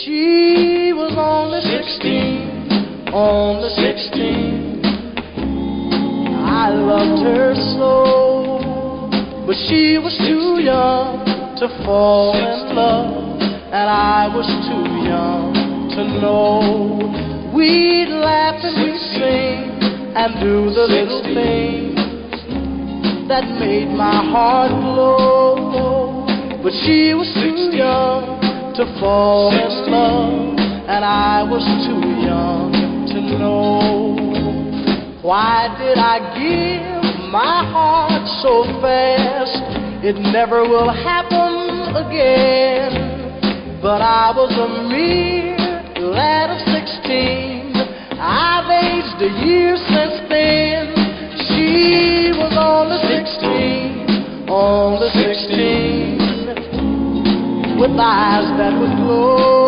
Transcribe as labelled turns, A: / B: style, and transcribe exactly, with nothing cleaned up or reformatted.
A: She was only sixteen, only sixteen. I loved her so, but she was too young to fall in love, and I was too young to know. We'd laugh and we'd sing and do the little things that made my heart glow. But she was too young to fall in love, and I was too young to know. Why did I give my heart so fast? It never will happen again. But I was a mere lad of sixteen. I've aged a year since then. She was only sixteen, only sixteen, with eyes that would glow.